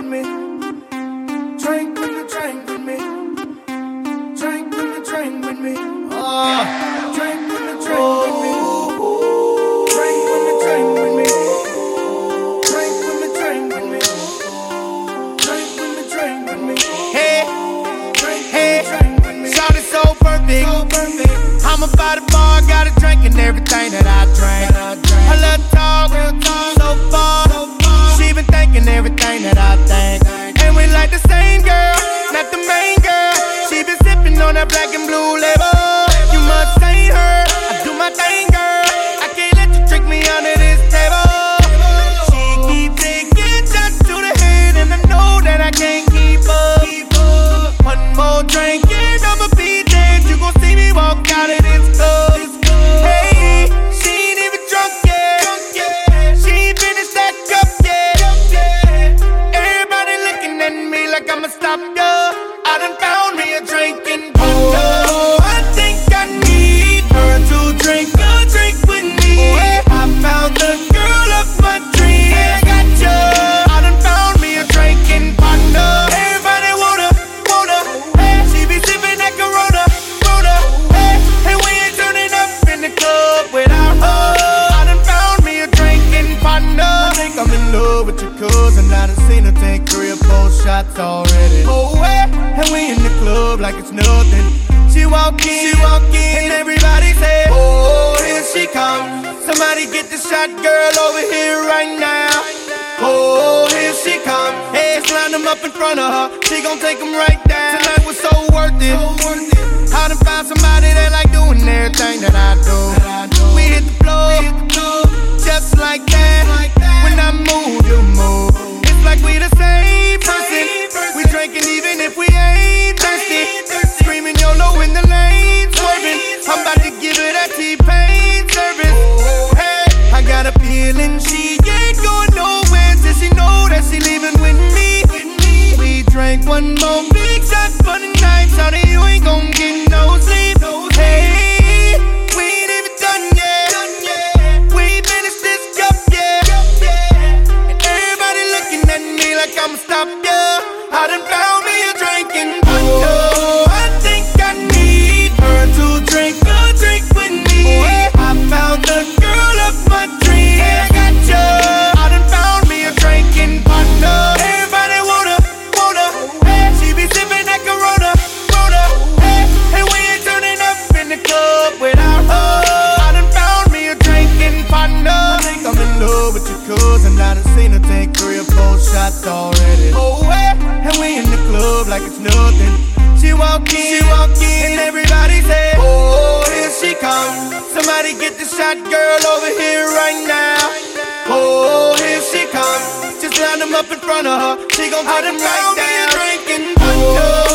me. Drink with me, drink with me. Drink with me, drink with me. Drink with me, drink with me. Drink with me, drink with me. Drink with me, drink with me. Drink with me, drink with me. Hey, hey, shawty so perfect. I'm about the bar, got a drink and everything that I drank. I love talk, so far. She been thinking everything that I think. And we like the same girl, not the main girl. She been sipping on that black and blue label. You must ain't her, I do my thing, girl. I can't let you trick me under this table. She keep taking shots to the head, and I know that I can't keep up. One more drink and I'ma be dead. You gon' see me walk out of this club. Hey, she ain't even drunk yet. She ain't finished that cup yet. Everybody looking at me like I'm a stop dog. I done found me a drinking partner. I think I need her to drink a drink with me. I found the girl of my dreams. I got you. I done found me a drinking partner. Everybody wanna, hey. She be sipping that Corona, hey. And we ain't turning up in the club without her. I done found me a drinking partner. I think I'm in love with your cousin. I done seen her take 3 or 4 shots already. Oh, hey. And we in the club like it's nothing. She walk in, and everybody say, oh, here she come. Somebody get the shot girl over here right now. Oh, here she come. Hey, line them up in front of her. She gon' take them right down. Tonight was so worth it. I done found somebody that like doing everything that I do. We hit the floor, just like that. When I move, you move. It's like we the same person. We drinking even if we ain't thirsty. Screaming YOLO in the lane, swerving. I'm about to give her that T-Pain service. Hey, I got a feeling she ain't going nowhere till she know that she leaving with me. We drank one more big shot for the night. Shawty, you ain't gon' get no sleep. Hey, we ain't even done yet. We ain't finished this cup yet. And everybody looking at me like I'ma stop ya. I done found me a drinking partner. I think I need her to drink a drink with me. I found the girl of my dreams. I got you. I done found me a drinking partner. Everybody wanna, hey. She be sipping that Corona, hey. And we ain't turning up in the club without her. I done found me a drinking partner. I think I'm in love with your cousin. I done seen her take 3 or 4 shots already. Oh, hey. And we in the club like it's nothing. She walk in, and everybody say, oh, here she come. Somebody get the shot girl over here right now. Oh, here she come. Just line them up in front of her. She gon' put them right down. Drinking partner.